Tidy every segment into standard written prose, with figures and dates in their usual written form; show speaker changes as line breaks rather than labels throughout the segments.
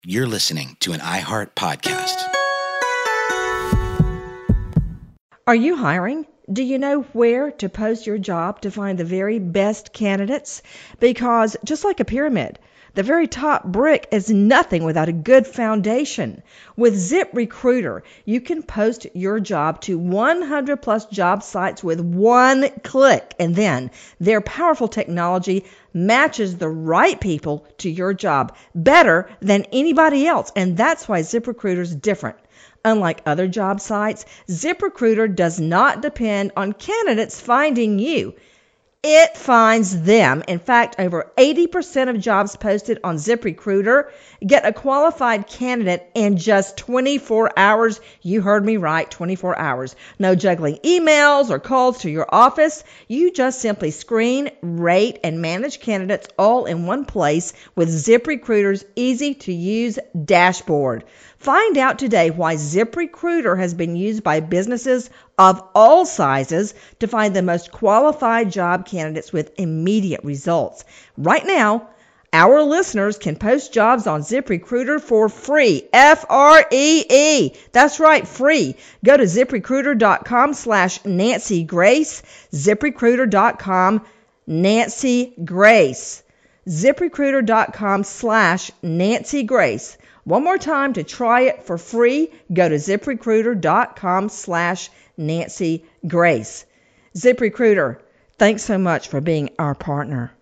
You're listening to an iHeart podcast.
Are you hiring? Do you know where to post your job to find the very best candidates? Because just like a pyramid, the very top brick is nothing without a good foundation. With ZipRecruiter, you can post your job to 100 plus job sites with one click, and then their powerful technology matches the right people to your job better than anybody else. And that's why ZipRecruiter is different. Unlike other job sites, ZipRecruiter does not depend on candidates finding you. It finds them. In fact, over 80% of jobs posted on ZipRecruiter get a qualified candidate in just 24 hours. You heard me right, 24 hours. No juggling emails or calls to your office. You just simply screen, rate, and manage candidates all in one place with ZipRecruiter's easy-to-use dashboard. Find out today why ZipRecruiter has been used by businesses of all sizes to find the most qualified job candidates with immediate results. Right now, our listeners can post jobs on ZipRecruiter for free. F-R-E-E. That's right, free. Go to ZipRecruiter.com/Nancy Grace. ZipRecruiter.com Nancy Grace. ZipRecruiter.com/Nancy Grace. One more time to try it for free, go to ZipRecruiter.com/Nancy Grace. ZipRecruiter, thanks so much for being our partner.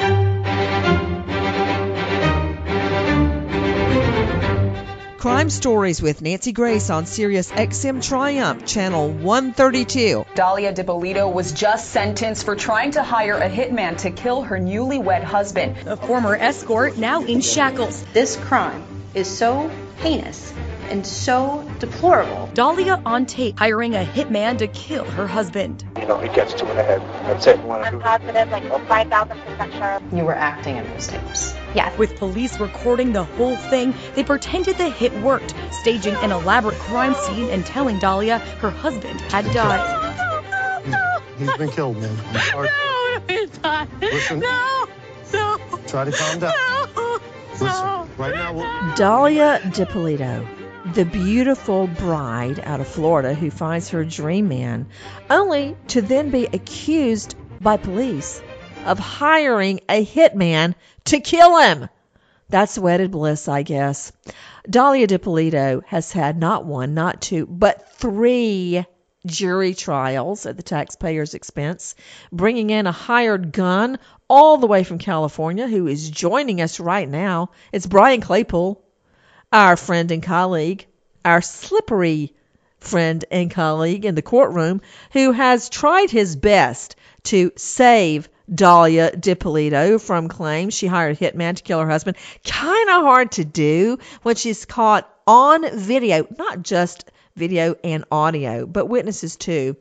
Crime Stories with Nancy Grace on Sirius XM Triumph, Channel 132.
Dalia DiPolito was just sentenced for trying to hire a hitman to kill her newlywed husband.
A former escort now in shackles.
This crime is so heinous and so deplorable.
Dalia on tape hiring a hitman to kill her husband.
You know, it gets to her head. That's it.
I'm positive, 5,000% sure.
You were acting in those tapes.
Yes.
With police recording the whole thing, they pretended the hit worked, staging an elaborate crime scene and telling Dalia her husband had died.
He's been killed, man. I'm sorry.
No, he's not.
Listen.
No.
Try to calm down. Listen, right now
Dalia DiPolito, the beautiful bride out of Florida who finds her dream man, only to then be accused by police of hiring a hitman to kill him. That's wedded bliss, I guess. Dalia DiPolito has had not one, not two, but 3 jury trials at the taxpayer's expense, bringing in a hired gun all the way from California who is joining us right now. It's Brian Claypool, our friend and colleague, our slippery friend and colleague in the courtroom, who has tried his best to save Dalia DiPolito from claims she hired a hitman to kill her husband. Kind of hard to do when she's caught on video, not just video and audio, but witnesses too,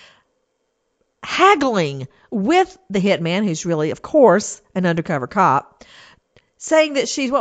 haggling with the hitman, who's really, of course, an undercover cop, saying that she's,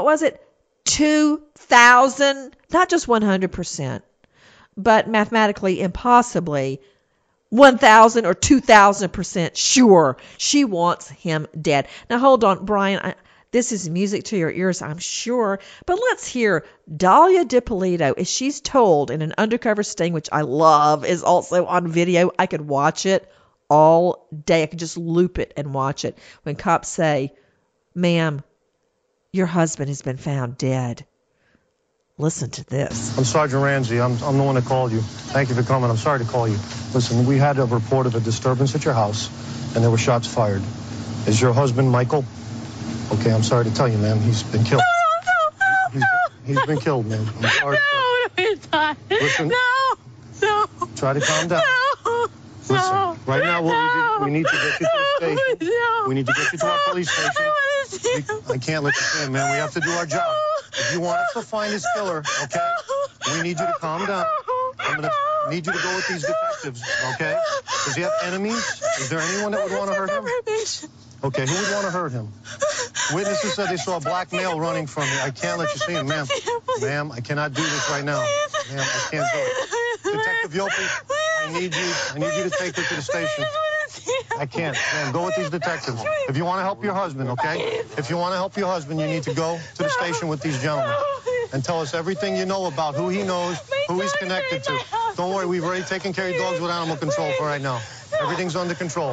2,000, not just 100%, but mathematically impossibly 1,000 or 2,000% sure she wants him dead. Now, hold on, Brian. This is music to your ears, I'm sure. But let's hear Dalia DiPolito, as she's told in an undercover sting, which I love, is also on video. I could watch it all day. I could just loop it and watch it. When cops say, "Ma'am, your husband has been found dead." Listen to this.
I'm Sergeant Ramsey. I'm the one that called you. Thank you for coming. I'm sorry to call you. Listen, we had a report of a disturbance at your house, and there were shots fired. Is your husband Michael? Okay, I'm sorry to tell you, ma'am. He's been killed. He's been killed, ma'am. I'm sorry.
No, he's not.
Listen.
No.
Try to calm down. Listen, right now we need to get you to the station. We need to get you to our police station. I can't let you in, man. We have to do our job. If you want us to find this killer, okay, we need you to calm down. I'm going to need you to go with these detectives, okay? Does he have enemies? Is there anyone that would want to hurt him? Okay, who would want to hurt him? Witnesses said they saw a black male running from me. I can't let you see him, ma'am. Ma'am, I cannot do this right now. Ma'am, I can't do it. Detective Yopi, I need you to take her to the station. I can't. Ma'am, go with these detectives. If you want to help your husband, okay? If you want to help your husband, you need to go to the station with these gentlemen. and tell us everything you know about who he knows, who he's connected to. Don't worry, we've already taken care of your dogs with animal control for right now. Everything's under control.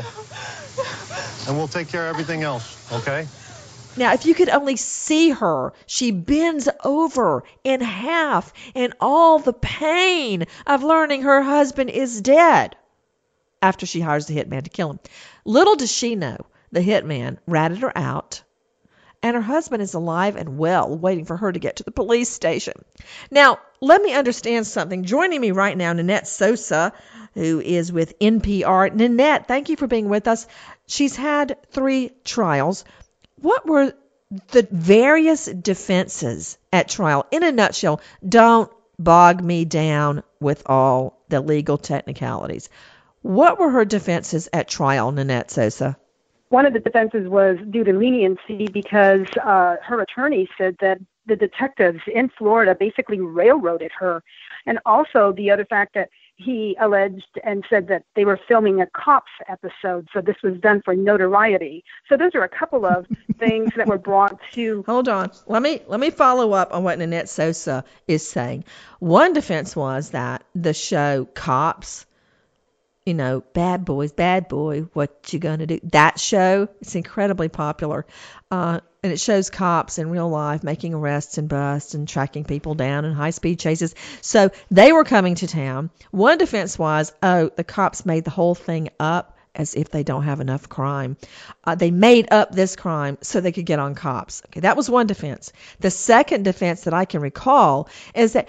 And we'll take care of everything else, okay?
Now, if you could only see her, she bends over in half in all the pain of learning her husband is dead after she hires the hitman to kill him. Little does she know, the hitman ratted her out, and her husband is alive and well, waiting for her to get to the police station. Now, let me understand something. Joining me right now, Nanette Sosa, who is with NPR. Nanette, thank you for being with us. She's had 3 trials. What were the various defenses at trial? In a nutshell, don't bog me down with all the legal technicalities. What were her defenses at trial, Nanette Sosa?
One of the defenses was due to leniency because her attorney said that the detectives in Florida basically railroaded her. And also the other fact that he alleged and said that they were filming a Cops episode, so this was done for notoriety. So those are a couple of things that were brought to...
Hold on. Let me follow up on what Nanette Sosa is saying. One defense was that the show Cops, you know, bad boy, what you gonna do? That show, it's incredibly popular. And it shows cops in real life making arrests and busts and tracking people down in high-speed chases. So they were coming to town. One defense was, the cops made the whole thing up as if they don't have enough crime. They made up this crime so they could get on cops. Okay, that was one defense. The second defense that I can recall is that,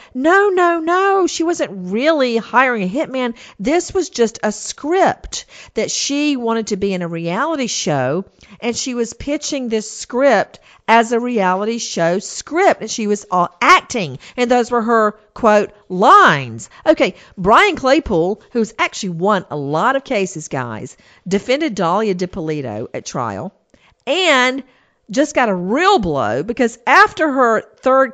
no, she wasn't really hiring a hitman. This was just a script that she wanted to be in a reality show, and she was pitching this script as a reality show script, and she was all acting, and those were her, quote, lines. Okay, Brian Claypool, who's actually won a lot of cases, guys, defended Dahlia DiPolito at trial, and just got a real blow because after her third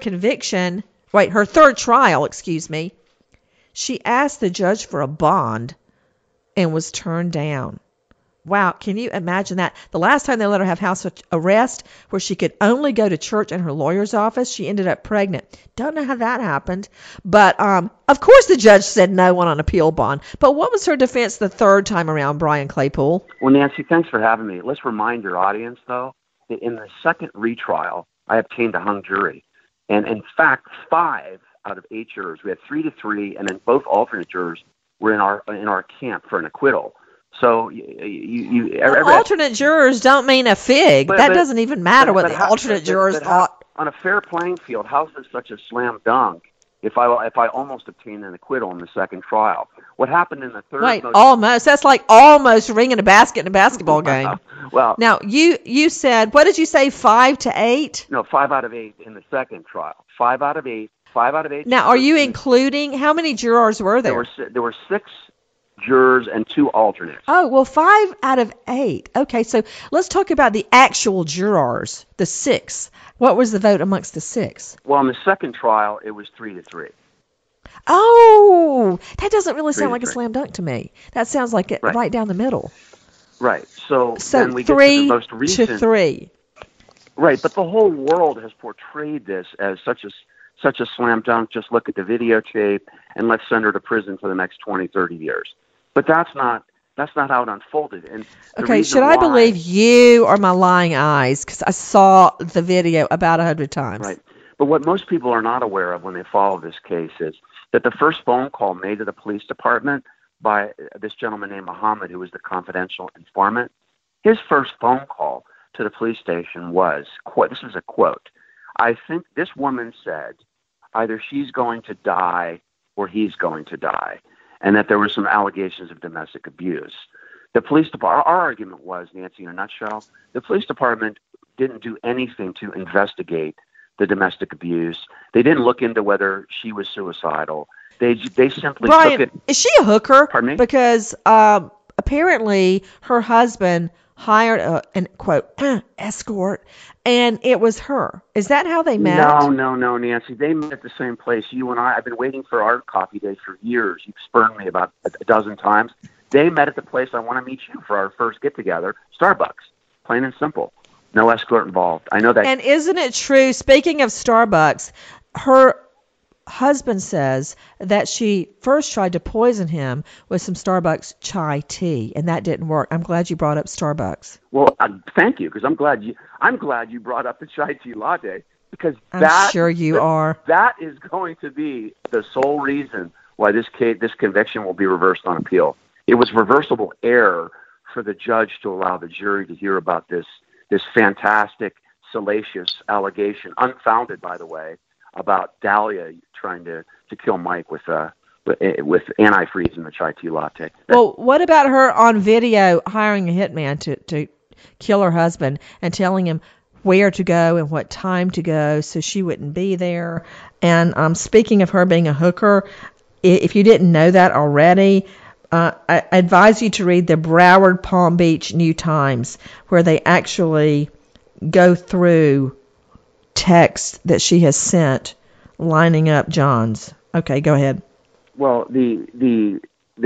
trial, she asked the judge for a bond and was turned down. Wow, can you imagine that? The last time they let her have house arrest, where she could only go to church and her lawyer's office, she ended up pregnant. Don't know how that happened. But, of course, the judge said no one on appeal bond. But what was her defense the third time around, Brian Claypool?
Well, Nancy, thanks for having me. Let's remind your audience, though, that in the second retrial, I obtained a hung jury. And, in fact, 5 out of 8 jurors, we had 3-3, and then both alternate jurors were in our camp for an acquittal. So
alternate jurors don't mean a fig. That doesn't even matter what the alternate jurors thought.
On a fair playing field, how is this such a slam dunk if I almost obtained an acquittal in the second trial? What happened in the third?
Wait, almost? That's like almost ringing a basket in a basketball game.
Well,
now you said, what did you say, 5 to 8?
No, 5 out of 8 in the second trial. 5 out of 8. 5 out of 8.
Now, are you including, how many jurors were there?
There were 6 jurors and 2 alternates.
Oh, well, 5 out of 8. Okay, so let's talk about the actual jurors, the 6. What was the vote amongst the 6?
Well, in the second trial, it was 3-3.
Oh, that doesn't really sound like a slam dunk to me. That sounds like it right down the middle.
Right. So then we
3
get to the most recent.
To 3.
Right, but the whole world has portrayed this as such a slam dunk. Just look at the videotape and let's send her to prison for the next 20, 30 years. But that's not how it unfolded. And
okay, should I believe you or my lying eyes? Because I saw the video about 100 times.
Right. But what most people are not aware of when they follow this case is that the first phone call made to the police department by this gentleman named Muhammad, who was the confidential informant, his first phone call to the police station was, this is a quote, "I think this woman said either she's going to die or he's going to die," and that there were some allegations of domestic abuse. The police department, our argument was, Nancy, in a nutshell, the police department didn't do anything to investigate the domestic abuse. They didn't look into whether she was suicidal. They simply
Brian,
took it.
Is she a hooker?
Pardon me?
Because apparently her husband hired an, quote, escort, and it was her. Is that how they met?
No, Nancy. They met at the same place. You and I've been waiting for our coffee date for years. You've spurned me about a dozen times. They met at the place I want to meet you for our first get-together, Starbucks. Plain and simple. No escort involved. I know that.
And isn't it true, speaking of Starbucks, her husband says that she first tried to poison him with some Starbucks chai tea, and that didn't work. I'm glad you brought up Starbucks.
Well, thank you, because I'm glad you brought up the chai tea latte, because
I'm sure you are.
That is going to be the sole reason why this conviction will be reversed on appeal. It was reversible error for the judge to allow the jury to hear about this fantastic, salacious allegation, unfounded, by the way, about Dahlia trying to kill Mike with antifreeze in the chai tea latte.
Well, what about her on video hiring a hitman to kill her husband and telling him where to go and what time to go so she wouldn't be there? And speaking of her being a hooker, if you didn't know that already, I advise you to read the Broward Palm Beach New Times, where they actually go through text that she has sent lining up John's. Okay, go ahead.
Well, the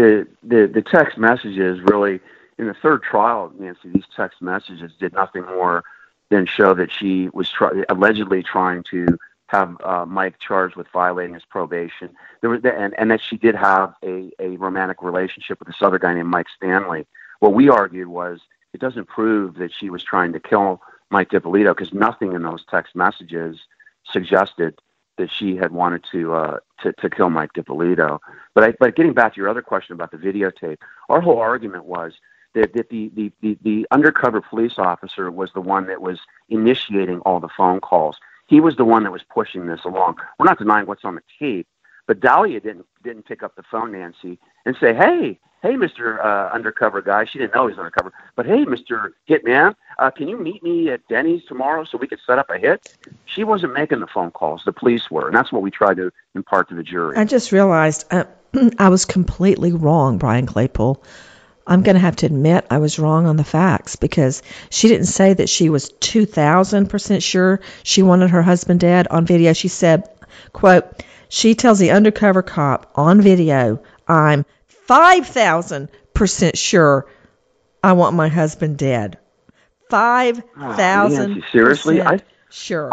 text messages really, in the third trial, Nancy, these text messages did nothing more than show that she was allegedly trying to have Mike charged with violating his probation. There was and that she did have a romantic relationship with this other guy named Mike Stanley. What we argued was it doesn't prove that she was trying to kill Mike DiPolito, because nothing in those text messages suggested that she had wanted to kill Mike DiPolito. But getting back to your other question about the videotape, our whole argument was that the undercover police officer was the one that was initiating all the phone calls. He was the one that was pushing this along. We're not denying what's on the tape, but Dahlia didn't pick up the phone, Nancy, and say, hey, Mr. Undercover guy. She didn't know he was undercover. But hey, Mr. Hitman, can you meet me at Denny's tomorrow so we could set up a hit? She wasn't making the phone calls. The police were, and that's what we tried to impart to the jury.
I just realized I was completely wrong, Brian Claypool. I'm going to have to admit I was wrong on the facts, because she didn't say that she was 2,000% sure she wanted her husband dead. On video, she said, quote, she tells the undercover cop on video, I'm 5,000% sure I want my husband dead. 5,000%.
Seriously?
Sure.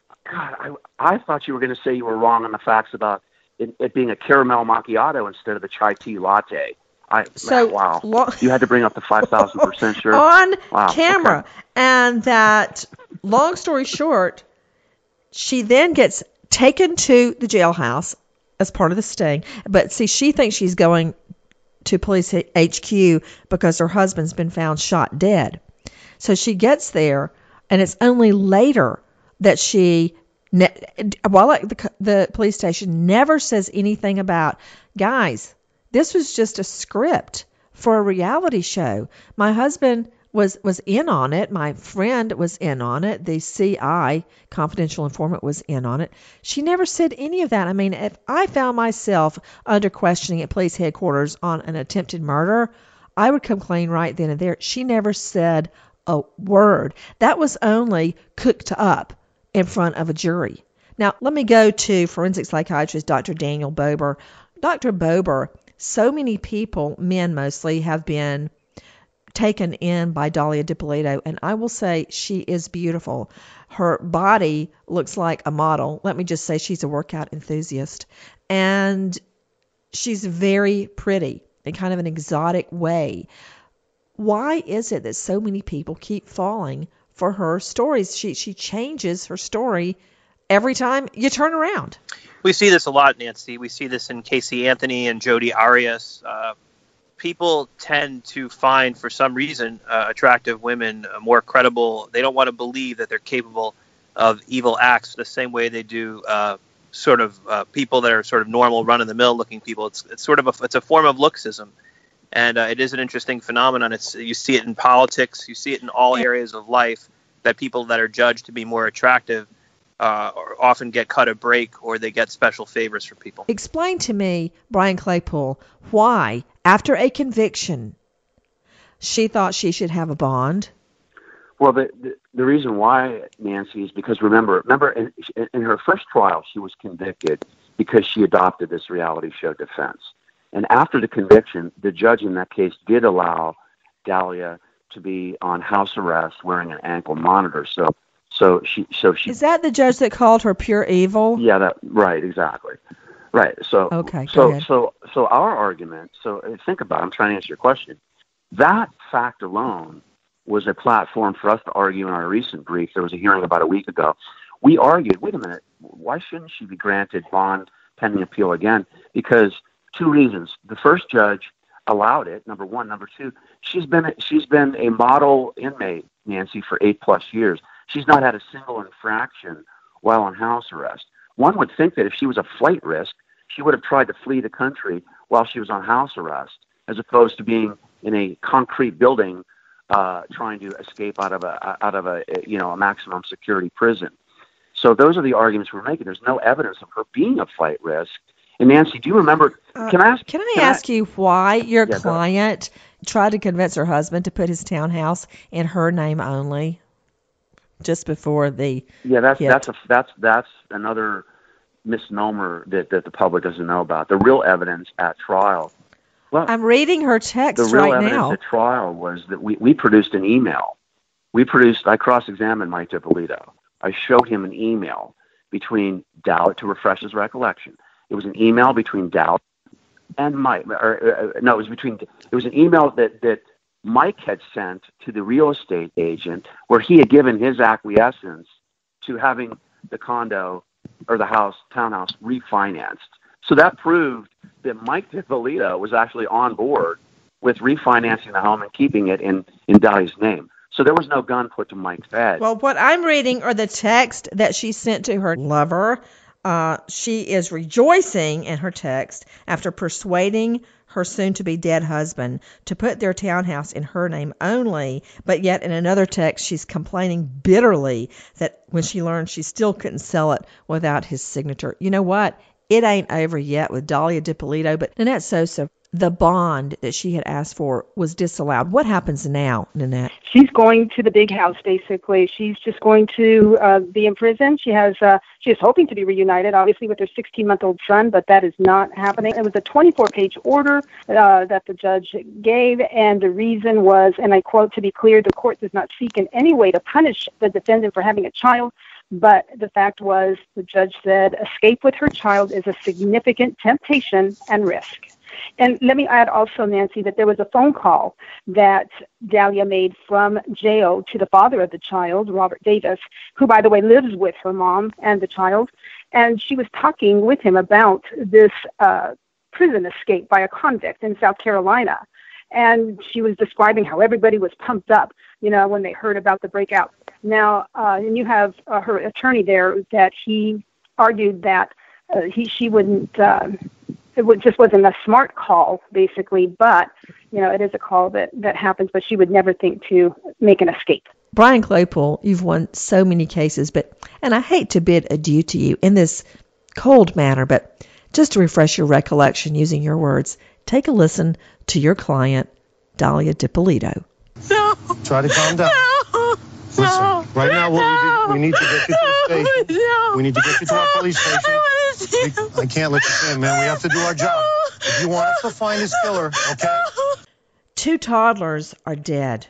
I thought you were going to say you were wrong on the facts about it being a caramel macchiato instead of the chai tea latte. Wow. You had to bring up the 5,000% sure.
On camera. Okay. And that, long story short, she then gets taken to the jailhouse as part of the sting. But see, she thinks she's going to police HQ because her husband's been found shot dead. So she gets there, and it's only later that she, while at the police station, never says anything about, guys, this was just a script for a reality show. My husband was in on it. My friend was in on it. The CI, confidential informant, was in on it. She never said any of that. I mean, if I found myself under questioning at police headquarters on an attempted murder, I would come clean right then and there. She never said a word. That was only cooked up in front of a jury. Now, let me go to forensic psychiatrist Dr. Daniel Bober. Dr. Bober, so many people, men mostly, have been taken in by Dahlia DiPolito, and I will say she is beautiful. Her body looks like a model. Let me just say she's a workout enthusiast, and she's very pretty in kind of an exotic way. Why is it that so many people keep falling for her stories? She changes her story every time you turn around.
We see this a lot, Nancy. We see this in Casey Anthony and Jodi Arias. People tend to find, for some reason, attractive women more credible. They don't want to believe that they're capable of evil acts the same way they do people that are sort of normal, run-of-the-mill looking people. It's a form of looksism, and it is an interesting phenomenon. You see it in politics. You see it in all areas of life, that people that are judged to be more attractive or often get cut a break, or they get special favors from people.
Explain to me, Brian Claypool, why, after a conviction, she thought she should have a bond.
Well, the reason why, Nancy, is because remember in her first trial, she was convicted because she adopted this reality show defense. And after the conviction, the judge in that case did allow Dahlia to be on house arrest wearing an ankle monitor. So she.
Is that the judge that called her pure evil?
Yeah, right, exactly. Right. So
okay, go ahead.
So our argument. So think about it. I'm trying to answer your question. That fact alone was a platform for us to argue in our recent brief. There was a hearing about a week ago. We argued, wait a minute, why shouldn't she be granted bond pending appeal again? Because two reasons. The first judge allowed it, number one. Number two, she's been a model inmate, Nancy, for 8+ years. She's not had a single infraction while on house arrest. One would think that if she was a flight risk, she would have tried to flee the country while she was on house arrest, as opposed to being in a concrete building trying to escape out of a maximum security prison. So those are the arguments we're making. There's no evidence of her being a flight risk. And Nancy, do you remember? Can I
ask you why your client tried to convince her husband to put his townhouse in her name only, just before the
that's another misnomer that the public doesn't know about. The real evidence at trial. Well,
I'm reading her text right now.
The real evidence at trial was that we produced an email. I cross-examined Mike DiPolito. I showed him an email between Dowd, to refresh his recollection. It was an email between Dowd and Mike. It was an email that Mike had sent to the real estate agent, where he had given his acquiescence to having the condo or the townhouse refinanced. So that proved that Mike DiPolito was actually on board with refinancing the home and keeping it in Dahlia's name. So there was no gun put to Mike's head.
Well, what I'm reading are the text that she sent to her lover. She is rejoicing in her text after persuading her soon-to-be dead husband to put their townhouse in her name only, but yet in another text she's complaining bitterly that when she learned she still couldn't sell it without his signature. You know what? It ain't over yet with Dahlia DiPolito, but Nanette Sosa, the bond that she had asked for was disallowed. What happens now, Nanette?
She's going to the big house, basically. She's just going to be in prison. She is hoping to be reunited, obviously, with her 16-month-old son, but that is not happening. It was a 24-page order that the judge gave, and the reason was, and I quote, "To be clear, the court does not seek in any way to punish the defendant for having a child, but the fact was," the judge said, "escape with her child is a significant temptation and risk." And let me add also, Nancy, that there was a phone call that Dahlia made from jail to the father of the child, Robert Davis, who, by the way, lives with her mom and the child. And she was talking with him about this prison escape by a convict in South Carolina. And she was describing how everybody was pumped up, when they heard about the breakout. Now, and you have her attorney there, that he argued that she wouldn't... It just wasn't a smart call, basically, but, it is a call that happens, but she would never think to make an escape.
Brian Claypool, you've won so many cases, and I hate to bid adieu to you in this cold manner, but just to refresh your recollection using your words, take a listen to your client, Dahlia DiPolito.
No.
Try to calm down.
No.
Listen, right now we need to get you to the station.
No.
We need to get you to our police station. I can't let you stay, man. We have to do our job. If you want us to find his killer, okay?
2 toddlers are dead.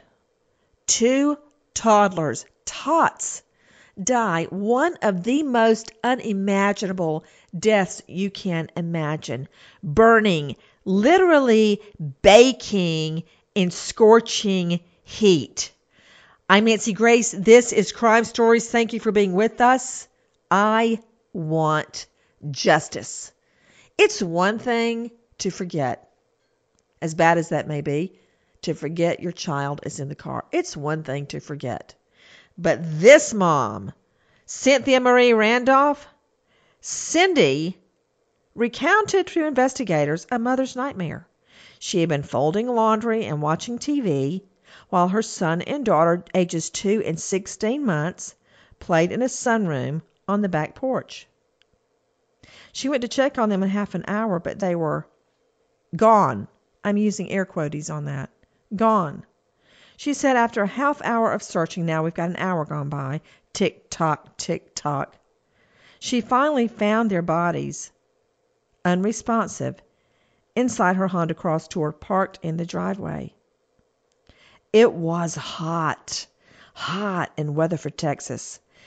2 toddlers, tots, die one of the most unimaginable deaths you can imagine. Burning, literally baking in scorching heat. I'm Nancy Grace. This is Crime Stories. Thank you for being with us. I want justice. It's one thing to forget, as bad as that may be, to forget your child is in the car. It's one thing to forget. But this mom, Cynthia Marie Randolph, Cindy, recounted to investigators a mother's nightmare. She had been folding laundry and watching TV while her son and daughter, ages 2 and 16 months, played in a sunroom on the back porch. She went to check on them in half an hour, but they were gone. I'm using air quotes on that. Gone. She said after a half hour of searching, now we've got an hour gone by, tick-tock, tick-tock, she finally found their bodies, unresponsive, inside her Honda Cross Tour parked in the driveway. It was hot in Weatherford, Texas.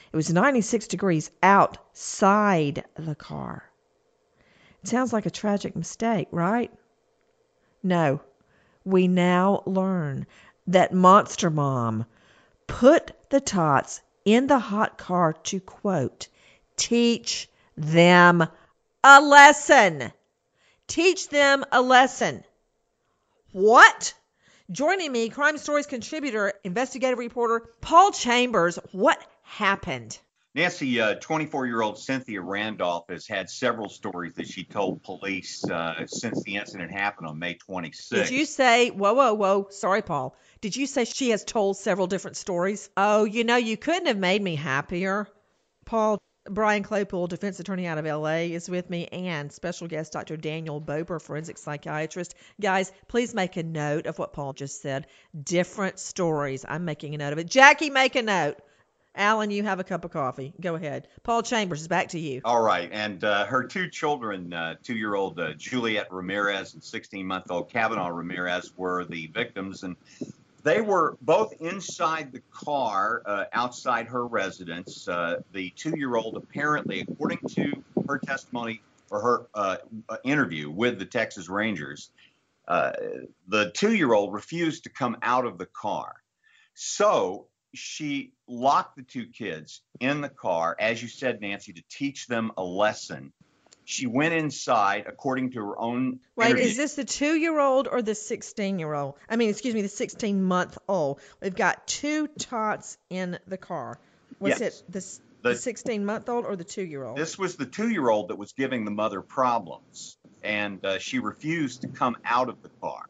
It was 96 degrees outside the car. It sounds like a tragic mistake, right? No. We now learn that Monster Mom put the tots in the hot car to, quote, teach them a lesson. Teach them a lesson. What? Joining me, Crime Stories contributor, investigative reporter Paul Chambers. What happened?
Nancy, 24-year-old Cynthia Randolph has had several stories that she told police since the incident happened on May 26th.
Did you say, whoa, sorry, Paul. Did you say she has told several different stories? Oh, you couldn't have made me happier. Paul, Brian Claypool, defense attorney out of L.A., is with me, and special guest Dr. Daniel Bober, forensic psychiatrist. Guys, please make a note of what Paul just said. Different stories. I'm making a note of it. Jackie, make a note. Alan, you have a cup of coffee. Go ahead. Paul Chambers, back to you.
All right. And her two children, 2-year-old Juliet Ramirez and 16-month-old Kavanaugh Ramirez, were the victims. And they were both inside the car outside her residence. The 2-year-old apparently, according to her testimony or her interview with the Texas Rangers, the 2-year-old refused to come out of the car. So she locked the two kids in the car, as you said, Nancy, to teach them a lesson. She went inside, according to her own interview.
Is this the 2-year-old or the 16-year-old? I mean, excuse me, the 16-month-old. We've got two tots in the car. Was it the 16-month-old or the 2-year-old?
This was the 2-year-old that was giving the mother problems, and she refused to come out of the car.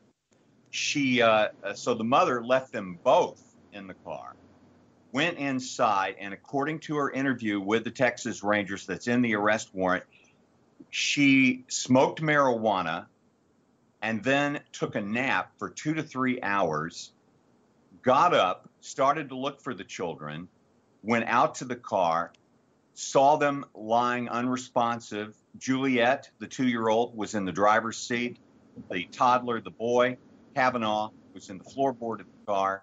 So the mother left them both in the car, went inside, and according to her interview with the Texas Rangers that's in the arrest warrant, she smoked marijuana and then took a nap for 2 to 3 hours, got up, started to look for the children, went out to the car, saw them lying unresponsive. Juliet, the 2-year-old, was in the driver's seat. The toddler, the boy, Kavanaugh, was in the floorboard of the car.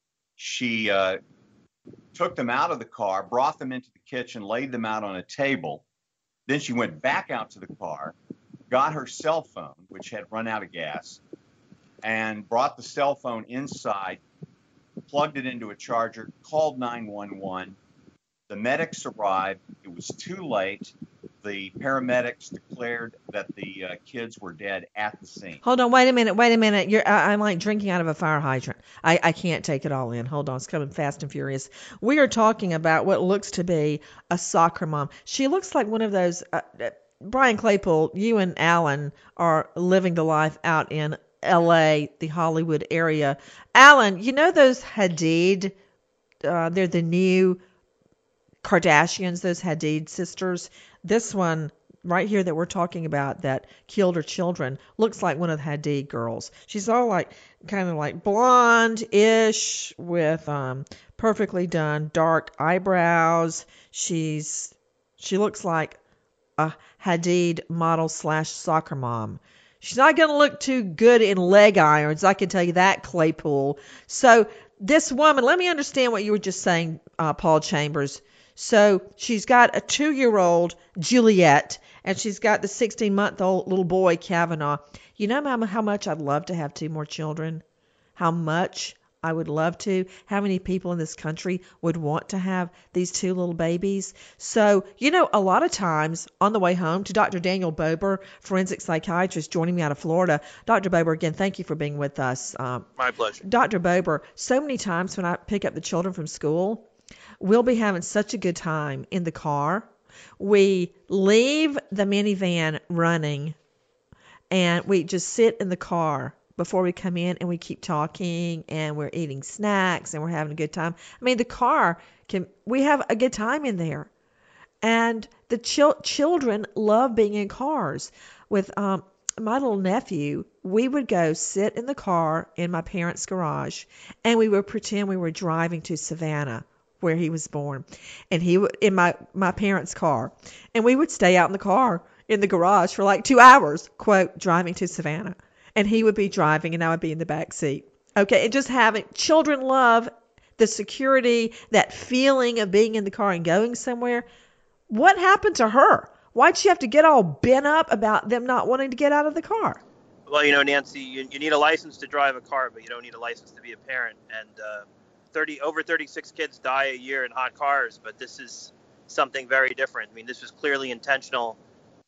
She took them out of the car, brought them into the kitchen, laid them out on a table. Then she went back out to the car, got her cell phone, which had run out of gas, and brought the cell phone inside, plugged it into a charger, called 911. The medics arrived. It was too late. The paramedics declared that the kids were dead at the scene.
Hold on, wait a minute. I'm like drinking out of a fire hydrant. I can't take it all in. Hold on, it's coming fast and furious. We are talking about what looks to be a soccer mom. She looks like one of those. Brian Claypool, you and Alan are living the life out in L.A., the Hollywood area. Alan, you know those Hadid? They're the new Kardashians, those Hadid sisters. This one right here that we're talking about that killed her children looks like one of the Hadid girls. She's all like kind of like blonde-ish with perfectly done dark eyebrows. She looks like a Hadid model / soccer mom. She's not going to look too good in leg irons, I can tell you that, Claypool. So this woman, let me understand what you were just saying, Paul Chambers. So she's got a 2-year-old, Juliet, and she's got the 16-month-old little boy, Kavanaugh. You know how much I'd love to have 2 more children? How much I would love to? How many people in this country would want to have these 2 little babies? So, a lot of times on the way home to Dr. Daniel Bober, forensic psychiatrist joining me out of Florida. Dr. Bober, again, thank you for being with us.
My pleasure.
Dr. Bober, so many times when I pick up the children from school, we'll be having such a good time in the car. We leave the minivan running, and we just sit in the car before we come in, and we keep talking, and we're eating snacks, and we're having a good time. I mean, the car we have a good time in there. And the children love being in cars. With my little nephew, we would go sit in the car in my parents' garage, and we would pretend we were driving to Savannah, where he was born, and he would in my parents' car, and we would stay out in the car in the garage for like 2 hours, quote, driving to Savannah, and he would be driving and I would be in the back seat. Okay, and just having children love the security, that feeling of being in the car and going somewhere. What happened to her? Why'd she have to get all bent up about them not wanting to get out of the car?
Well, Nancy, you need a license to drive a car, but you don't need a license to be a parent. And over 36 kids die a year in hot cars, but this is something very different. I mean, this was clearly intentional,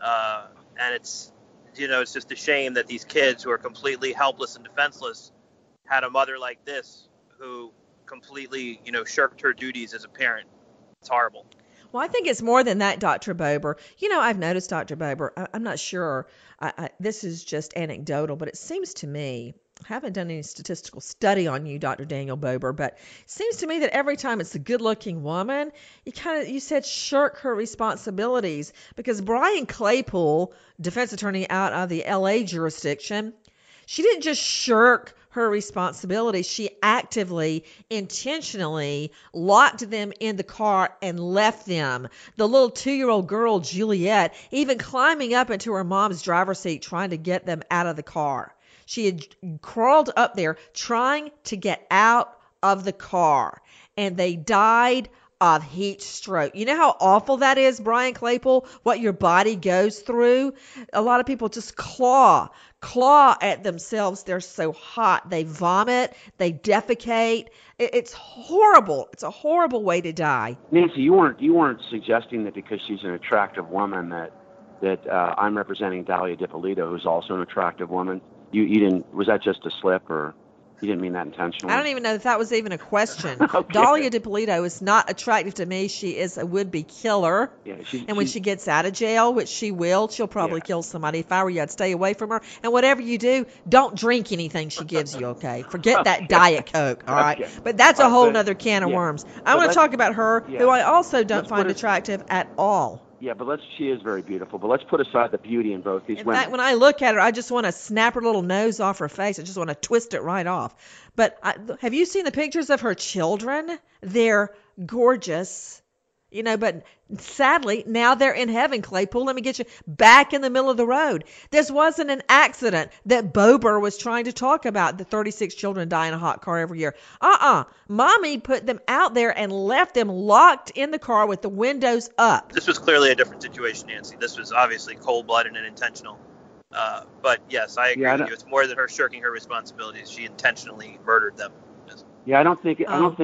and it's just a shame that these kids who are completely helpless and defenseless had a mother like this who completely, shirked her duties as a parent. It's horrible.
Well, I think it's more than that, Dr. Bober. I've noticed, Dr. Bober, I'm not sure, this is just anecdotal, but it seems to me, I haven't done any statistical study on you, Dr. Daniel Bober, but it seems to me that every time it's a good-looking woman, you said shirk her responsibilities, because Brian Claypool, defense attorney out of the L.A. jurisdiction, she didn't just shirk her responsibility. She actively, intentionally locked them in the car and left them. The little 2-year-old girl, Juliet, even climbing up into her mom's driver's seat trying to get them out of the car. She had crawled up there trying to get out of the car, and they died of heat stroke. You know how awful that is, Brian Claypool, what your body goes through? A lot of people just claw at themselves. They're so hot. They vomit. They defecate. It's horrible. It's a horrible way to die.
Nancy, you weren't suggesting that because she's an attractive woman that I'm representing Dahlia DiPolito, who's also an attractive woman. You didn't? Was that just a slip, or you didn't mean that intentionally?
I don't even know if that was even a question.
Okay.
Dahlia DiPolito is not attractive to me. She is a would-be killer.
Yeah,
and when she gets out of jail, which she will, she'll probably kill somebody. If I were you, I'd stay away from her. And whatever you do, don't drink anything she gives you, okay? Forget that Diet Coke, all right?
Okay.
But that's a whole other can of worms. I want to talk about her, who I also don't find attractive at all.
Yeah, but she is very beautiful. But let's put aside the beauty in both these women.
In fact, when I look at her, I just want to snap her little nose off her face. I just want to twist it right off. But have you seen the pictures of her children? They're gorgeous. But sadly, now they're in heaven, Claypool. Let me get you back in the middle of the road. This wasn't an accident that Bober was trying to talk about. The 36 children die in a hot car every year. Mommy put them out there and left them locked in the car with the windows up.
This was clearly a different situation, Nancy. This was obviously cold-blooded and intentional. But yes, I agree with you. It's more than her shirking her responsibilities. She intentionally murdered them.
Yeah, I don't think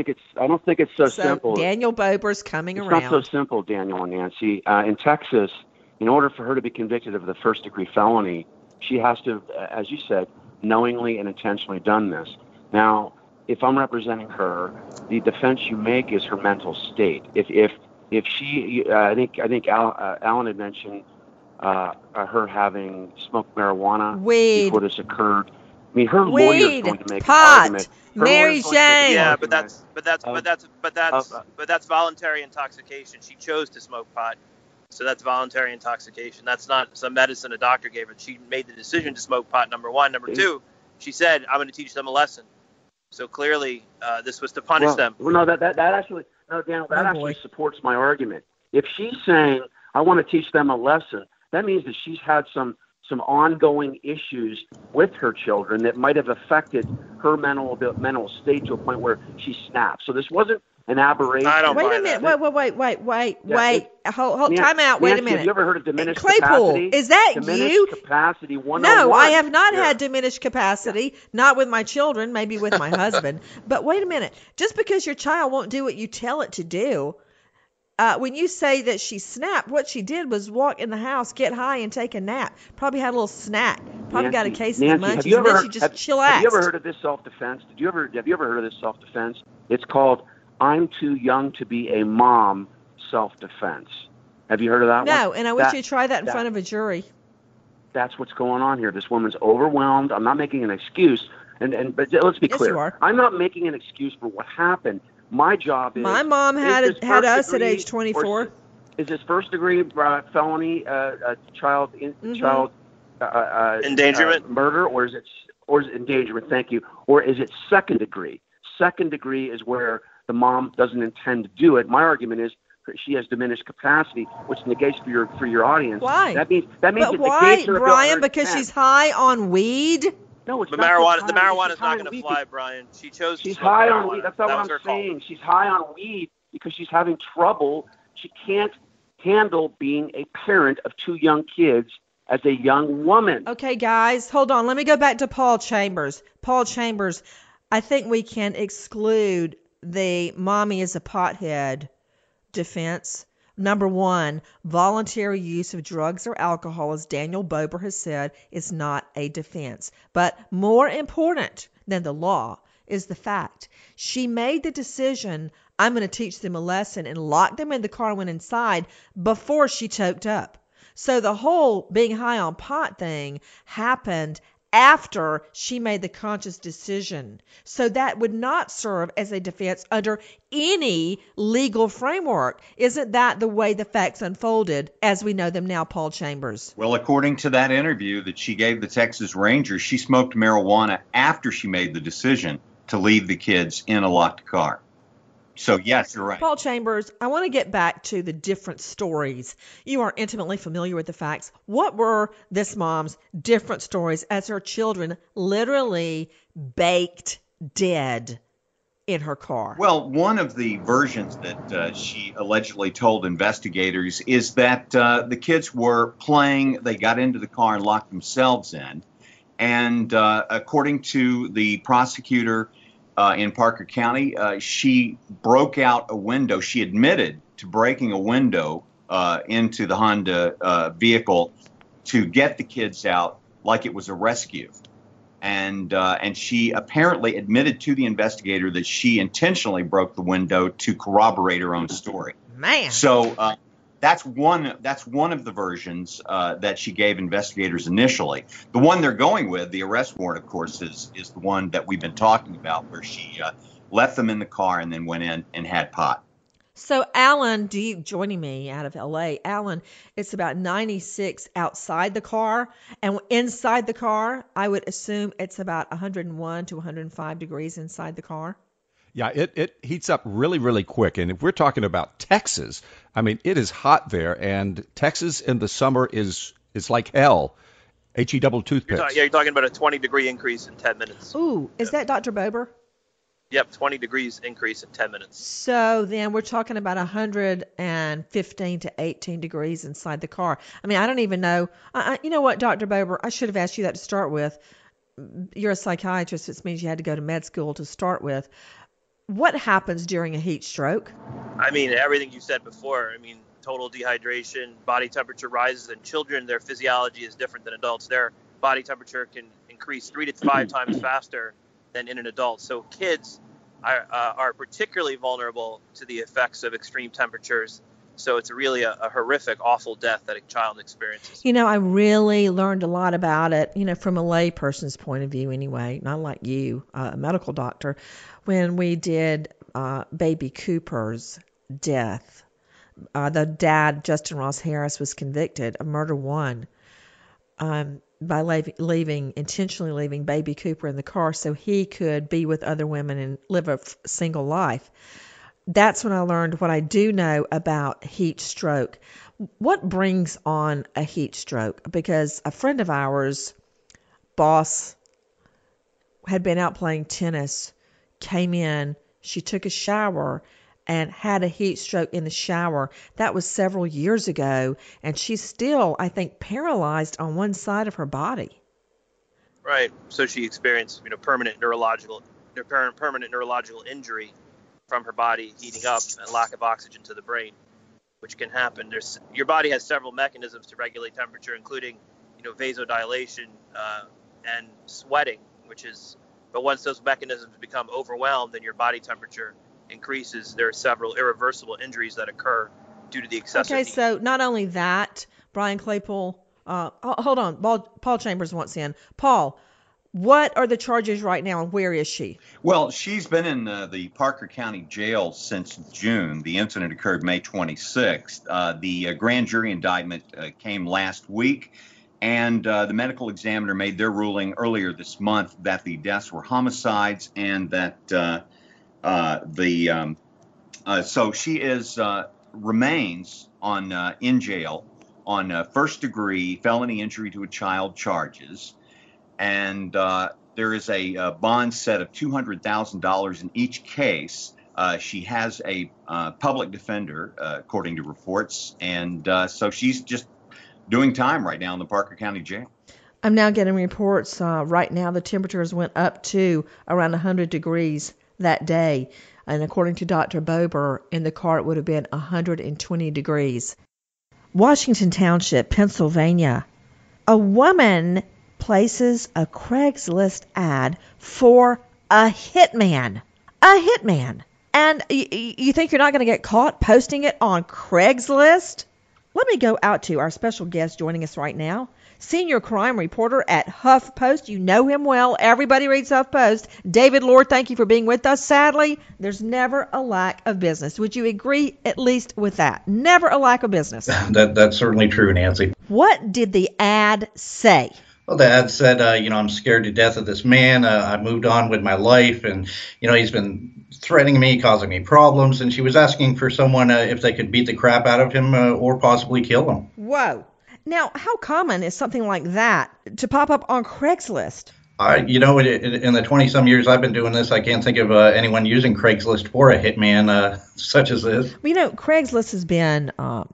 it's so simple.
Daniel Bober's coming around.
It's not so simple, Daniel and Nancy. In Texas, in order for her to be convicted of the first-degree felony, she has to, as you said, knowingly and intentionally done this. Now, if I'm representing her, the defense you make is her mental state. If she, I think Alan had mentioned her having smoked marijuana before this occurred. I mean, her lawyer's going to make an argument.
Mary Jane.
Yeah, but that's voluntary intoxication. She chose to smoke pot, so that's voluntary intoxication. That's not some medicine a doctor gave her. She made the decision to smoke pot. Number one. Number two, she said, "I'm going to teach them a lesson." So clearly, this was to punish them.
Well, no, that actually, Daniel, that actually supports my argument. If she's saying, "I want to teach them a lesson," that means that she's had some ongoing issues with her children that might have affected her mental state to a point where she snapped. So this wasn't an aberration.
I don't
Wait a minute. Wait. Hold. Time out. Wait a minute.
Have you ever heard of diminished
Claypool,
capacity?
Is that
diminished
you?
Capacity 101.
No, I have not had diminished capacity. Not with my children. Maybe with my husband. But wait a minute. Just because your child won't do what you tell it to do. When you say that she snapped, what she did was walk in the house, get high, and take a nap. Probably had a little snack. Probably got a case of the munchies, and then she just chillaxed.
Have you ever heard of this self-defense? Have you ever heard of this self-defense? It's called "I'm too young to be a mom" self-defense. Have you heard of that one?
No, and I wish you'd try that in front of a jury.
That's what's going on here. This woman's overwhelmed. I'm not making an excuse, but let's be clear.
You are.
I'm not making an excuse for what happened. My job is.
My mom had us at age 24.
Is this first-degree felony child
endangerment
murder, or is it endangerment? Thank you. Or is it second degree? Second degree is where the mom doesn't intend to do it. My argument is she has diminished capacity, which negates for your audience.
Why?
That means
but
it
why,
negates her
Brian?
ability
Because
to
she's high on weed.
No, it's
But
not
the marijuana's not going to fly, Brian. She chose.
She's
to smoke
high
marijuana.
on weed. That's not
That
what
was
I'm
her call.
saying. She's high on weed because she's having trouble. She can't handle being a parent of 2 young kids as a young woman.
Okay, guys, hold on. Let me go back to Paul Chambers. Paul Chambers, I think we can exclude the mommy is a pothead defense. Number one, voluntary use of drugs or alcohol, as Daniel Bober has said, is not a defense. But more important than the law is the fact she made the decision, I'm going to teach them a lesson, and locked them in the car and went inside before she choked up. So the whole being high on pot thing happened after she made the conscious decision. So that would not serve as a defense under any legal framework. Isn't that the way the facts unfolded as we know them now, Paul Chambers?
Well, according to that interview that she gave the Texas Rangers, she smoked marijuana after she made the decision to leave the kids in a locked car. So, yes, you're right.
Paul Chambers, I want to get back to the different stories. You are intimately familiar with the facts. What were this mom's different stories as her children literally baked dead in her car?
Well, one of the versions that she allegedly told investigators is that the kids were playing, they got into the car and locked themselves in. And according to the prosecutor in Parker County, she broke out a window. She admitted to breaking a window into the Honda vehicle to get the kids out like it was a rescue. And she apparently admitted to the investigator that she intentionally broke the window to corroborate her own story.
Man.
So that's one of the versions that she gave investigators initially. The one they're going with, the arrest warrant, of course, is the one that we've been talking about, where she left them in the car and then went in and had pot.
So, Alan, joining me out of L.A., Alan, it's about 96 outside the car. And inside the car, I would assume it's about 101 to 105 degrees inside the car.
Yeah, it heats up really, really quick. And if we're talking about Texas, I mean, it is hot there. And Texas in the summer is like hell. H-E double toothpicks.
You're talking about a 20-degree increase in 10 minutes.
Ooh, is that Dr. Bober?
Yep, 20 degrees increase in 10 minutes.
So then we're talking about 115 to 18 degrees inside the car. I mean, I don't even know. You know what, Dr. Bober, I should have asked you that to start with. You're a psychiatrist. It means you had to go to med school to start with. What happens during a heat stroke?
I mean, everything you said before. I mean, total dehydration, body temperature rises, and children, their physiology is different than adults. Their body temperature can increase 3 to 5 times faster than in an adult. So kids are particularly vulnerable to the effects of extreme temperatures. So it's really a horrific, awful death that a child experiences.
You know, I really learned a lot about it, you know, from a lay person's point of view anyway, not like you, a medical doctor, when we did baby Cooper's death. The dad, Justin Ross Harris, was convicted of murder one by intentionally leaving baby Cooper in the car so he could be with other women and live a single life. That's when I learned what I do know about heat stroke. What brings on a heat stroke? Because a friend of ours, boss, had been out playing tennis, came in, she took a shower, and had a heat stroke in the shower. That was several years ago, and she's still, I think, paralyzed on one side of her body.
Right. So she experienced, permanent neurological injury from her body heating up and lack of oxygen to the brain, which can happen. Your body has several mechanisms to regulate temperature, including, vasodilation and sweating, but once those mechanisms become overwhelmed, then your body temperature increases. There are several irreversible injuries that occur due to the excessive heat.
So not only that, Brian Claypool, hold on, Paul Chambers wants in. Paul, what are the charges right now, and where is she?
Well, she's been in the Parker County Jail since June. The incident occurred May 26th. The grand jury indictment came last week, and the medical examiner made their ruling earlier this month that the deaths were homicides and that so she remains in jail on first-degree felony injury to a child charges. and there is a bond set of $200,000 in each case. She has a public defender, according to reports, and so she's just doing time right now in the Parker County Jail.
I'm now getting reports. Right now, the temperatures went up to around 100 degrees that day. And according to Dr. Bober, in the car, it would have been 120 degrees. Washington Township, Pennsylvania. A woman places a Craigslist ad for a hitman. A hitman. And you think you're not going to get caught posting it on Craigslist? Let me go out to our special guest joining us right now, senior crime reporter at HuffPost. You know him well. Everybody reads HuffPost. David Lohr, thank you for being with us. Sadly, there's never a lack of business. Would you agree at least with that? Never a lack of business.
That's certainly true, Nancy.
What did the ad say?
Well, the ad said, I'm scared to death of this man. I moved on with my life, and, he's been threatening me, causing me problems. And she was asking for someone if they could beat the crap out of him or possibly kill him.
Whoa. Now, how common is something like that to pop up on Craigslist?
In the 20-some years I've been doing this, I can't think of anyone using Craigslist for a hitman such as this.
Well, Craigslist has been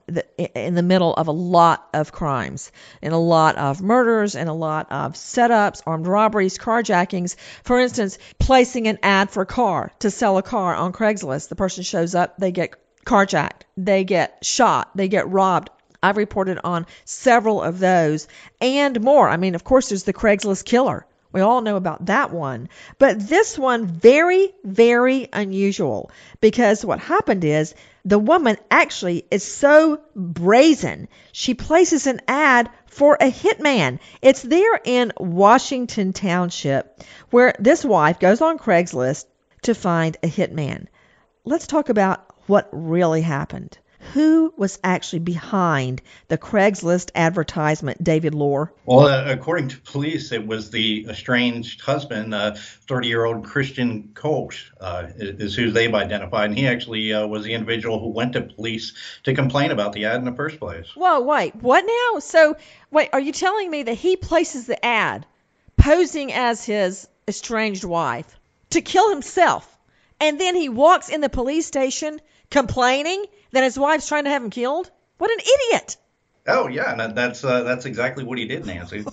in the middle of a lot of crimes, and a lot of murders, and a lot of setups, armed robberies, carjackings. For instance, placing an ad for a car to sell a car on Craigslist. The person shows up, they get carjacked, they get shot, they get robbed. I've reported on several of those and more. I mean, of course, there's the Craigslist killer. We all know about that one. But this one, very, very unusual, because what happened is the woman actually is so brazen. She places an ad for a hitman. It's there in Washington Township, where this wife goes on Craigslist to find a hitman. Let's talk about what really happened. Who was actually behind the Craigslist advertisement, David Lohr?
Well, according to police, it was the estranged husband, 30-year-old Christian Koch, is who they've identified. And he actually was the individual who went to police to complain about the ad in the first place.
Whoa, wait, what now? So, wait, are you telling me that he places the ad posing as his estranged wife to kill himself, and then he walks in the police station complaining that his wife's trying to have him killed? What an idiot!
Oh, yeah, and that's exactly what he did, Nancy.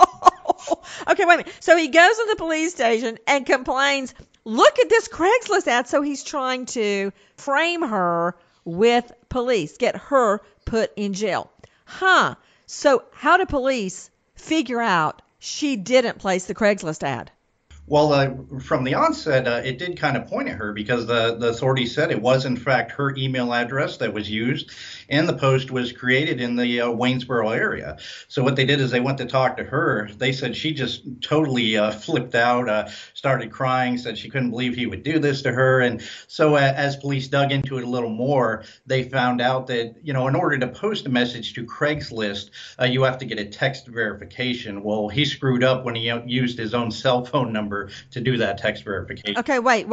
Okay, wait a minute. So he goes to the police station and complains, look at this Craigslist ad. So he's trying to frame her with police, get her put in jail. So how do police figure out she didn't place the Craigslist ad?
Well, from the onset, it did kind of point at her, because the authorities said it was, in fact, her email address that was used, and the post was created in the Waynesboro area. So what they did is they went to talk to her. They said she just totally flipped out, started crying, said she couldn't believe he would do this to her. And so as police dug into it a little more, they found out that, in order to post a message to Craigslist, you have to get a text verification. Well, he screwed up when he used his own cell phone number to do that text verification.
Okay, wait.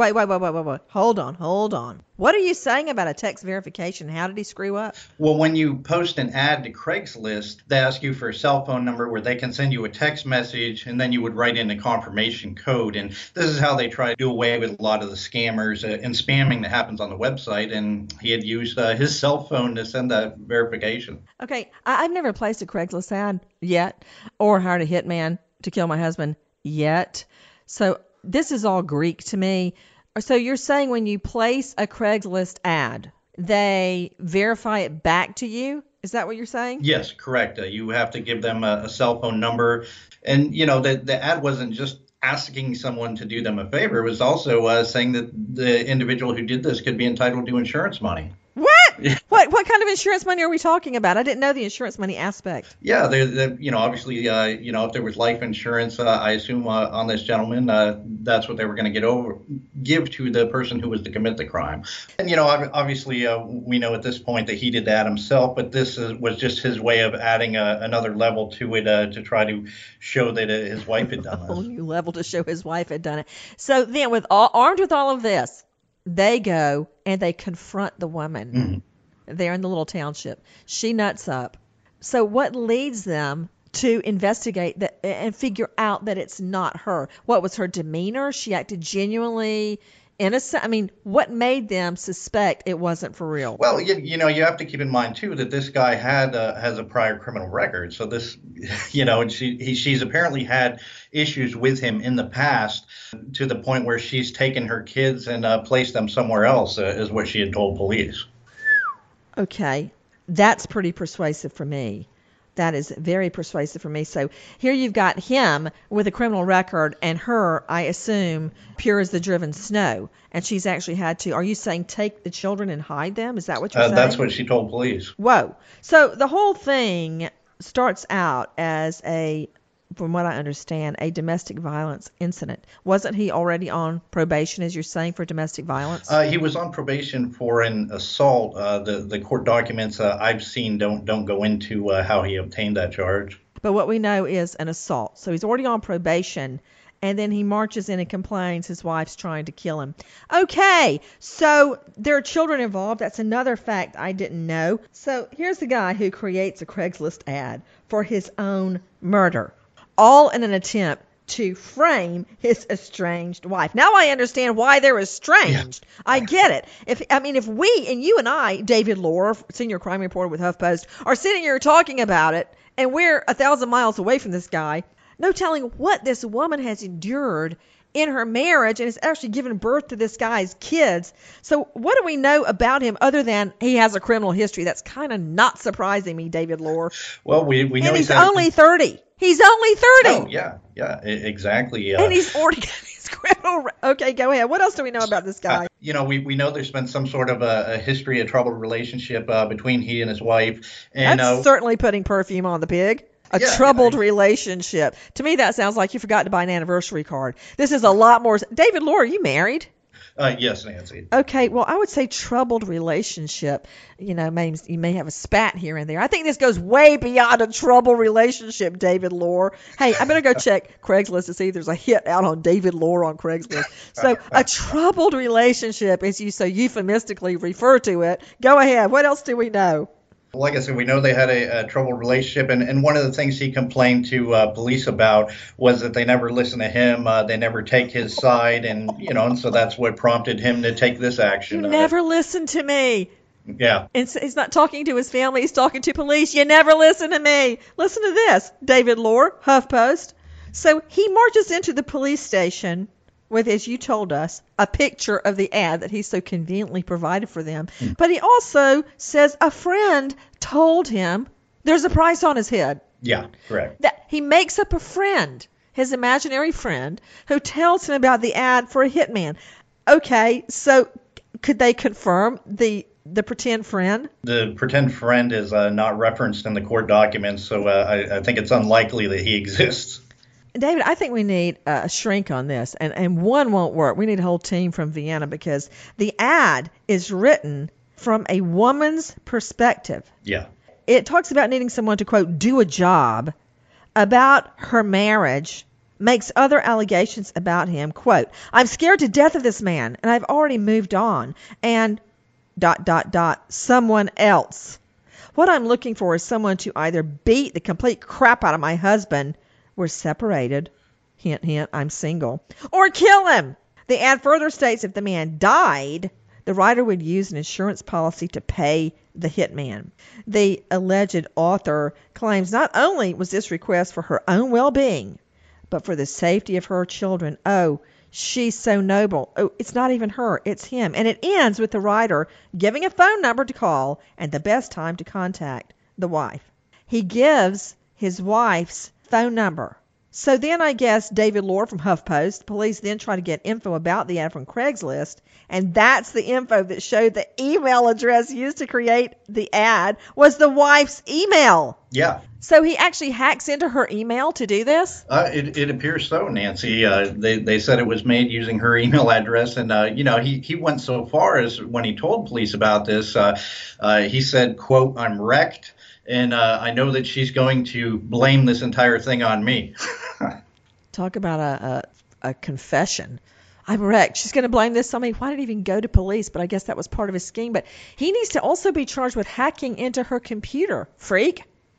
Hold on. What are you saying about a text verification? How did he screw up?
Well, when you post an ad to Craigslist, they ask you for a cell phone number where they can send you a text message, and then you would write in a confirmation code. And this is how they try to do away with a lot of the scammers and spamming that happens on the website. And he had used his cell phone to send that verification.
Okay, I've never placed a Craigslist ad yet, or hired a hitman to kill my husband yet. So this is all Greek to me. So you're saying when you place a Craigslist ad, they verify it back to you? Is that what you're saying?
Yes, correct. You have to give them a cell phone number. And, the ad wasn't just asking someone to do them a favor. It was also saying that the individual who did this could be entitled to insurance money.
What? What kind of insurance money are we talking about? I didn't know the insurance money aspect.
Yeah, obviously, if there was life insurance, I assume on this gentleman, that's what they were going to give to the person who was to commit the crime. And, obviously, we know at this point that he did that himself, but this was just his way of adding another level to it to try to show that his wife had done this.
A whole new level to show his wife had done it. So then, armed with all of this, they go and they confront the woman there in the little township. She nuts up. So what leads them to investigate that and figure out that it's not her? What was her demeanor? She acted genuinely innocent. I mean, what made them suspect it wasn't for real?
Well, you know, you have to keep in mind too that this guy has a prior criminal record. So this, you know, she's apparently had issues with him in the past to the point where she's taken her kids and placed them somewhere else, is what she had told police.
Okay, that's pretty persuasive for me. That is very persuasive for me. So here you've got him with a criminal record and her, I assume, pure as the driven snow. And she's actually had to, are you saying take the children and hide them? Is that what you're saying?
That's what she told police.
Whoa. So the whole thing starts out as from what I understand, a domestic violence incident. Wasn't he already on probation, as you're saying, for domestic violence?
He was on probation for an assault. The court documents I've seen don't go into how he obtained that charge.
But what we know is an assault. So he's already on probation, and then he marches in and complains his wife's trying to kill him. Okay, so there are children involved. That's another fact I didn't know. So here's the guy who creates a Craigslist ad for his own murder, all in an attempt to frame his estranged wife. Now I understand why they're estranged. Yeah. I get it. If we and you and I, David Lohr, senior crime reporter with HuffPost, are sitting here talking about it, and we're 1,000 miles away from this guy, no telling what this woman has endured in her marriage and has actually given birth to this guy's kids. So what do we know about him other than he has a criminal history? That's kind of not surprising me, David Lohr.
Well, we know
and he's only 30. He's only 30.
Oh, yeah, exactly.
And he's already got his criminal. Okay, go ahead. What else do we know about this guy?
We know there's been some sort of a history, a troubled relationship between he and his wife. And
that's certainly putting perfume on the pig. Troubled relationship. To me, that sounds like you forgot to buy an anniversary card. This is a lot more. David Lohr, are you married?
Yes, Nancy.
Okay, well, I would say troubled relationship. You may have a spat here and there. I think this goes way beyond a troubled relationship, David Lohr. Hey, I better go check Craigslist to see if there's a hit out on David Lohr on Craigslist. So a troubled relationship, as you so euphemistically refer to it. Go ahead. What else do we know?
Like I said, we know they had a troubled relationship, and one of the things he complained to police about was that they never listen to him, they never take his side, and so that's what prompted him to take this action.
You never listen to me.
Yeah.
And so he's not talking to his family, he's talking to police. You never listen to me. Listen to this, David Lohr, HuffPost. So he marches into the police station with, as you told us, a picture of the ad that he so conveniently provided for them. But he also says a friend told him there's a price on his head.
Yeah, correct.
That he makes up a friend, his imaginary friend, who tells him about the ad for a hitman. Okay, so could they confirm the pretend friend?
The pretend friend is not referenced in the court documents, so I think it's unlikely that he exists.
David, I think we need a shrink on this, and one won't work. We need a whole team from Vienna because the ad is written from a woman's perspective.
Yeah.
It talks about needing someone to, quote, do a job about her marriage, makes other allegations about him, quote, I'm scared to death of this man, and I've already moved on, and ... someone else. What I'm looking for is someone to either beat the complete crap out of my husband, we're separated, hint, hint, I'm single, or kill him. The ad further states if the man died, the writer would use an insurance policy to pay the hitman. The alleged author claims not only was this request for her own well-being, but for the safety of her children. Oh, she's so noble. Oh, it's not even her, it's him. And it ends with the writer giving a phone number to call and the best time to contact the wife. He gives his wife's phone number. So then I guess David Lohr from HuffPost, police then try to get info about the ad from Craigslist, and that's the info that showed the email address used to create the ad was the wife's email.
Yeah.
So he actually hacks into her email to do this?
It appears so, Nancy. They said it was made using her email address, and he went so far as when he told police about this, he said, quote, I'm wrecked. And I know that she's going to blame this entire thing on me.
Talk about a confession. I'm wrecked. She's going to blame this on me. Why did he even go to police? But I guess that was part of his scheme. But he needs to also be charged with hacking into her computer. Freak.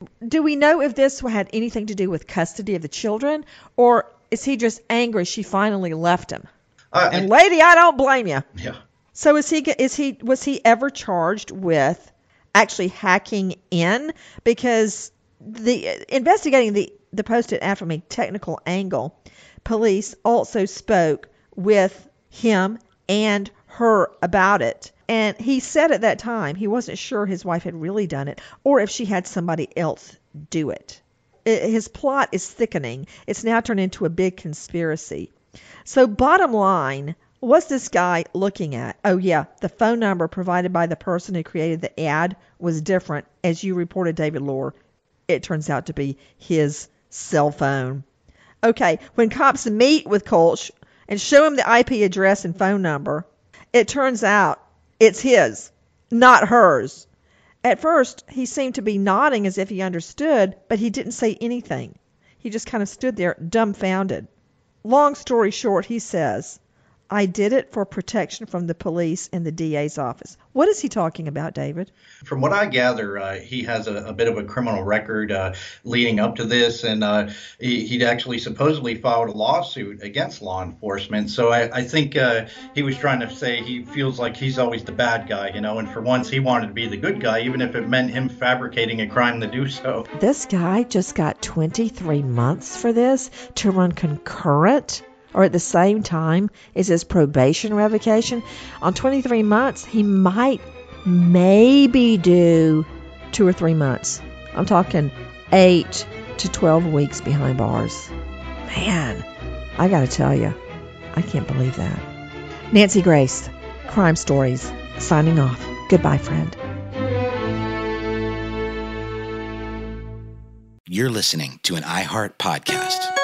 do we know if this had anything to do with custody of the children, or is he just angry she finally left him? And lady, I don't blame you.
Yeah.
So was he ever charged with actually hacking in? Because investigating the posted after me technical angle, police also spoke with him and her about it. And he said at that time he wasn't sure his wife had really done it or if she had somebody else do it. His plot is thickening. It's now turned into a big conspiracy. So bottom line, what's this guy looking at? Oh, yeah, the phone number provided by the person who created the ad was different. As you reported, David Lohr, it turns out to be his cell phone. Okay, when cops meet with Kolch and show him the IP address and phone number, it turns out it's his, not hers. At first, he seemed to be nodding as if he understood, but he didn't say anything. He just kind of stood there dumbfounded. Long story short, he says, I did it for protection from the police and the DA's office. What is he talking about, David?
From what I gather, he has a bit of a criminal record leading up to this, and he'd actually supposedly filed a lawsuit against law enforcement. So I think he was trying to say he feels like he's always the bad guy, and for once he wanted to be the good guy, even if it meant him fabricating a crime to do so.
This guy just got 23 months for this to run concurrent or at the same time as his probation revocation. On 23 months, he might maybe do 2 or 3 months. I'm talking 8 to 12 weeks behind bars. Man, I got to tell you, I can't believe that. Nancy Grace, Crime Stories, signing off. Goodbye, friend.
You're listening to an iHeart podcast.